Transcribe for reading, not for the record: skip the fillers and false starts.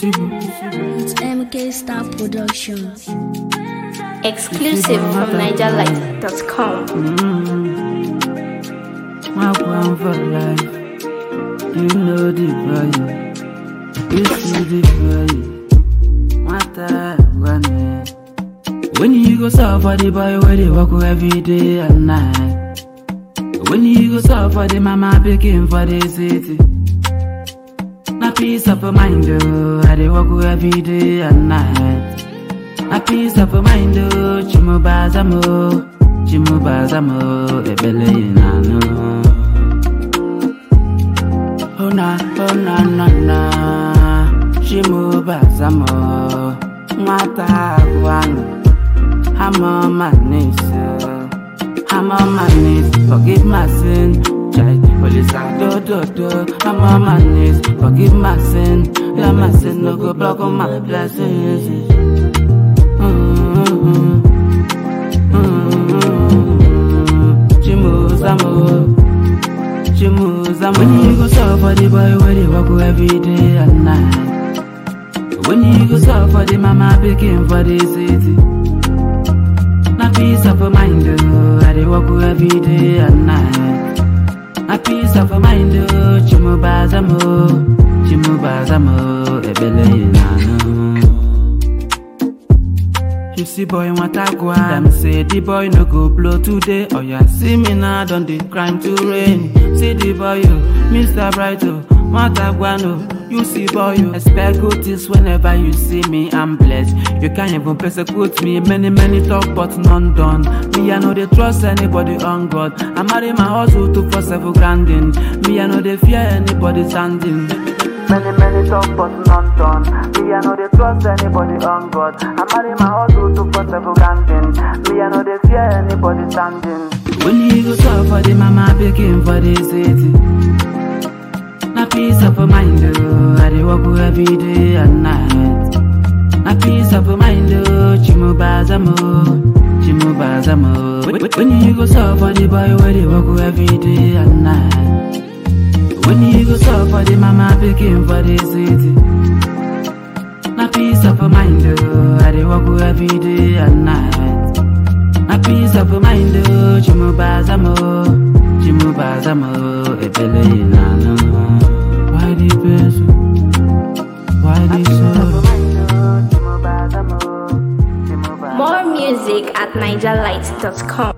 It's MK Star Productions. Exclusive from NigerLight.com. My one for life. You know the value. You see the value. What I want. When you go suffer the boy where they walk every day and night. When you go suffer the mama picking for the city. Na peace of mind, oh, I dey walk every day and night. Na peace of mind, oh, chimu bazamo, ebele inano. Oh na, chimu bazamo, mata guano. I'm on my knees, forgive my sin. Police are do. I'm on my knees, forgive my sin. Yeah, my sin no go block on my blessings. Chimuzamo. When you go suffer the boy where they walk every day and night. When you go suffer the mama picking for the city. Na peace of mind, oh, I dey walk every day and night. Na peace of mind, oh, chimu bazamo, ebele inano. You see boy want a go, them say the boy no go blow today. Oh yeah, see me now, don't the crime to rain. See the boy, oh, Mr. Brighto, want a guano. You see boy, you expect good things whenever you see me, I'm blessed. You can't even persecute me, many talk but none done. Me, I know they trust anybody on God. I marry my hustle 247 grandin. Me, I know they fear anybody standing. Many talk but none done. Me, I know they trust anybody on God. I marry my hustle 247 grandin. Me, I know they fear anybody standing. When you go suffer the mama picking for the city. Na peace of mind, oh, I dey walk every day and night. Na peace of mind, oh, chimu bazamo. When you go suffer the boy where they walk every day and night. When you go suffer the mama picking for the city. Na peace of mind, oh, I dey walk every day and night. Na peace of mind, oh, chimu bazamo, ebele inano. Why the person? Why the soul? More music at NigerLight.com.